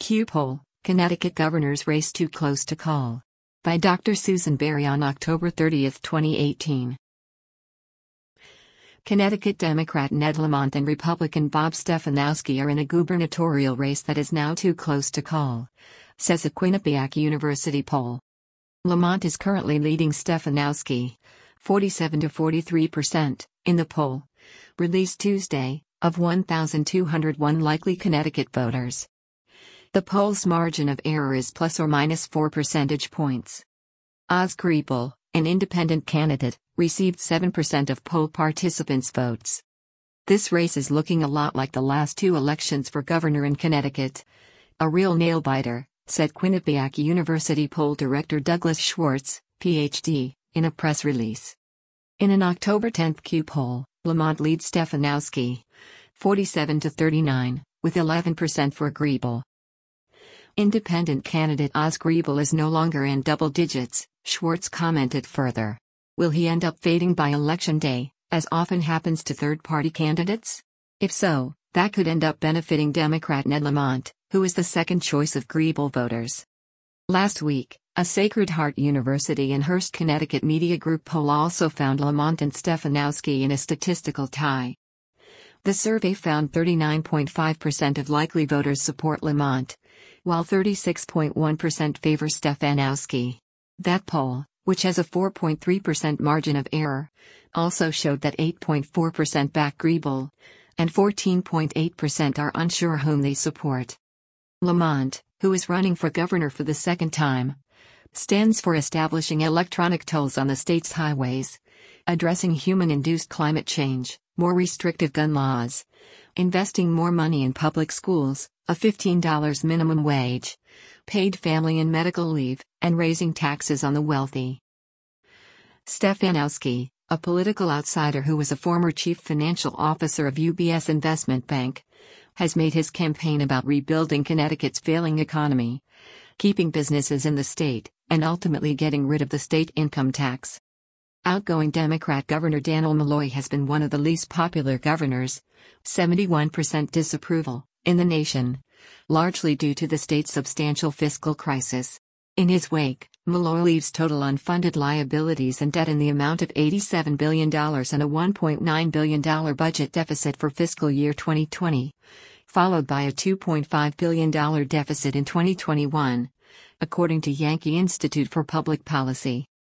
Q poll, Connecticut governor's race too close to call. By Dr. Susan Berry on October 30, 2018. Connecticut Democrat Ned Lamont and Republican Bob Stefanowski are in a gubernatorial race that is now too close to call, says a Quinnipiac University poll. Lamont is currently leading Stefanowski, 47 to 43%, in the poll, released Tuesday, of 1,201 likely Connecticut voters. The poll's margin of error is plus or minus 4 percentage points. Oz Griebel, an independent candidate, received 7% of poll participants' votes. This race is looking a lot like the last two elections for governor in Connecticut. A real nail-biter, said Quinnipiac University poll director Douglas Schwartz, Ph.D., in a press release. In an October 10 Q poll, Lamont leads Stefanowski, 47 to 39, with 11% for Griebel. Independent candidate Oz Griebel is no longer in double digits, Schwartz commented further. Will he end up fading by election day, as often happens to third-party candidates? If so, that could end up benefiting Democrat Ned Lamont, who is the second choice of Griebel voters. Last week, a Sacred Heart University in Hearst, Connecticut media group poll also found Lamont and Stefanowski in a statistical tie. The survey found 39.5% of likely voters support Lamont, while 36.1% favor Stefanowski. That poll, which has a 4.3% margin of error, also showed that 8.4% back Griebel, and 14.8% are unsure whom they support. Lamont, who is running for governor for the second time, stands for establishing electronic tolls on the state's highways, addressing human-induced climate change, more restrictive gun laws, investing more money in public schools, a $15 minimum wage, paid family and medical leave, and raising taxes on the wealthy. Stefanowski, a political outsider who was a former chief financial officer of UBS Investment Bank, has made his campaign about rebuilding Connecticut's failing economy, keeping businesses in the state, and ultimately getting rid of the state income tax. Outgoing Democrat Governor Dannel Malloy has been one of the least popular governors, 71% disapproval, in the nation, largely due to the state's substantial fiscal crisis. In his wake, Malloy leaves total unfunded liabilities and debt in the amount of $87 billion and a $1.9 billion budget deficit for fiscal year 2020, followed by a $2.5 billion deficit in 2021, according to Yankee Institute for Public Policy.